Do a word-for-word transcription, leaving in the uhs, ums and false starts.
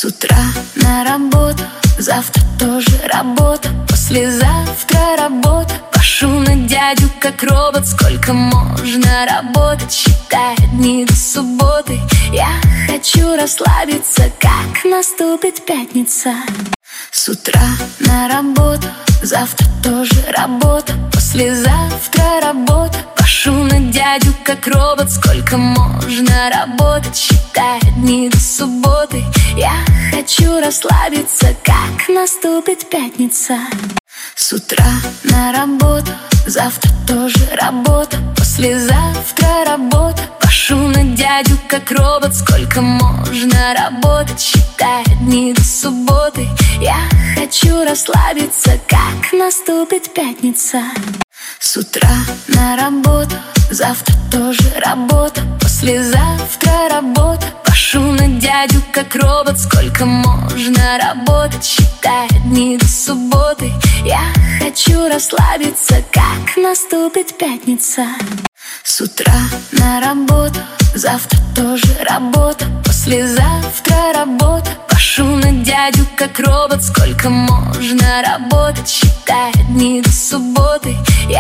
С утра на работу, завтра тоже работа, послезавтра работа. Пашу на дядю как робот, сколько можно работать, считая дни до субботы. Я хочу расслабиться, как наступит пятница. С утра на работу, завтра тоже работа, послезавтра работа. Пашу на дядю как робот, сколько можно работать, считая дни до субботы. Я хочу расслабиться, как наступит пятница. С утра на работу, завтра тоже работа, послезавтра работа. Пашу на дядю как робот, сколько можно работать, считая дни до субботы. Я хочу расслабиться, как наступит пятница. С утра на работу, завтра тоже работа, послезавтра работа. Пашу на дядю как робот, сколько можно работать, считая дни до субботы. Я хочу расслабиться, как наступит пятница. С утра на работу, завтра тоже работа, послезавтра работа. Пашу на дядю как робот, сколько можно работать, считая дни до субботы. Я